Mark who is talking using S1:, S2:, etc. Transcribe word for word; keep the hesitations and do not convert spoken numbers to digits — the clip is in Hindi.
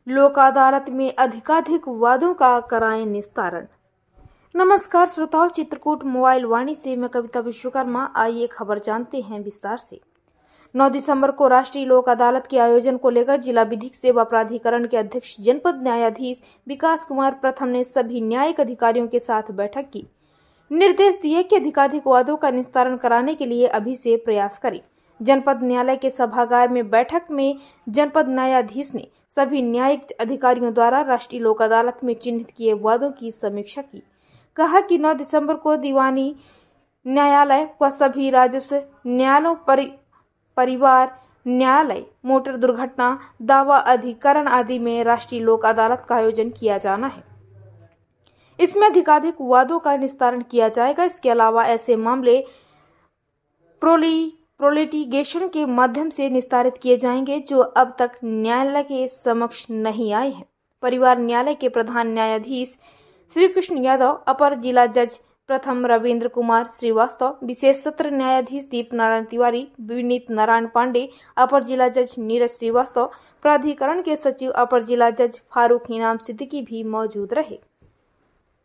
S1: लोक अदालत में अधिकाधिक वादों का कराएं निस्तारण। नमस्कार श्रोताओं, चित्रकूट मोबाइल वाणी से मैं कविता विश्वकर्मा। आइए खबर जानते हैं विस्तार से। नौ दिसंबर को राष्ट्रीय लोक अदालत के आयोजन को लेकर जिला विधिक सेवा प्राधिकरण के अध्यक्ष जनपद न्यायाधीश विकास कुमार प्रथम ने सभी न्यायिक अधिकारियों के साथ बैठक की। निर्देश दिए कि अधिकाधिक वादों का निस्तारण कराने के लिए अभी से प्रयास करें। जनपद न्यायालय के सभागार में बैठक में जनपद न्यायाधीश ने सभी न्यायिक अधिकारियों द्वारा राष्ट्रीय लोक अदालत में चिन्हित किए वादों की समीक्षा की। कहा कि नौ दिसंबर को दीवानी न्यायालय व सभी राजस्व न्यायालयों परि, परिवार न्यायालय, मोटर दुर्घटना दावा अधिकरण आदि में राष्ट्रीय लोक अदालत का आयोजन किया जाना है। इसमें अधिकाधिक वादों का निस्तारण किया जाएगा। इसके अलावा ऐसे मामले प्रोली प्रोलिटिगेशन के माध्यम से निस्तारित किए जाएंगे जो अब तक न्यायालय के समक्ष नहीं आए हैं। परिवार न्यायालय के प्रधान न्यायाधीश श्री कृष्ण यादव, अपर जिला जज प्रथम रविंद्र कुमार श्रीवास्तव, विशेष सत्र न्यायाधीश दीप नारायण तिवारी, विनीत नारायण पांडे, अपर जिला जज नीरज श्रीवास्तव, प्राधिकरण के सचिव अपर जिला जज फारूक इनाम सिद्दीकी भी मौजूद रहे।